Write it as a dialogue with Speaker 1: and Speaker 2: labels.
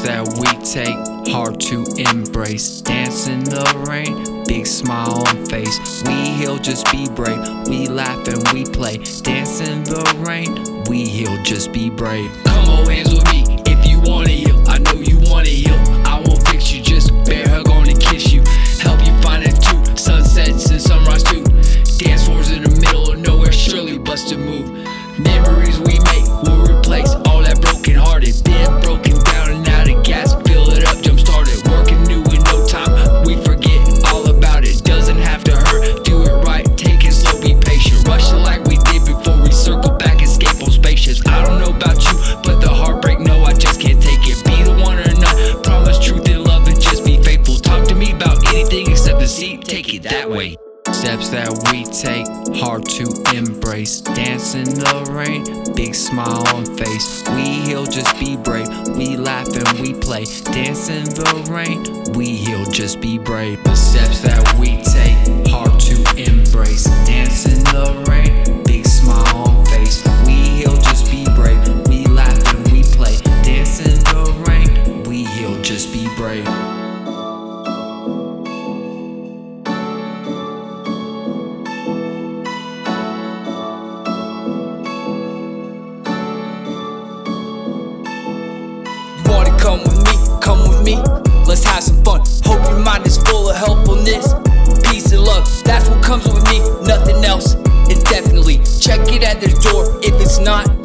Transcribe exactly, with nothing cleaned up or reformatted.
Speaker 1: that we take, hard to embrace. Dance in the rain, big smile on face. We heal, just be brave. We laugh and we play. Dance in the rain, we heal, just be brave.
Speaker 2: Come hold hands with me if you wanna heal. I know you wanna heal. I won't fix you, just bear hug on and kiss you. Help you find it too. Sunsets and sunrise too. Dance floors in the middle of nowhere, surely bust a move. Memories we make will replace all that broken hearted. Been broken down and out of gas, fill it up, jump started. Working new in no time, we forget all about it. Doesn't have to hurt, do it right, take it slow, be patient. Rush it like we did before we circle back, escape on spaceships. I don't know about you, but the heartbreak, no, I just can't take it. Be the one or not, promise truth and love and just be faithful. Talk to me about anything except the seat, take it that way.
Speaker 1: Steps that we take, hard to embrace. Dance in the rain, big smile on face. We heal, just be brave. We laugh and we play. Dance in the rain, we heal, just be brave. The steps that we take, hard to embrace. Dance in the rain, big smile on face. We heal, just be brave. We laugh and we play. Dance in the rain, we heal, just be brave.
Speaker 2: Come with me, come with me, let's have some fun. Hope your mind is full of helpfulness, peace and love. That's what comes with me, nothing else. Indefinitely, check it at the door. If it's not,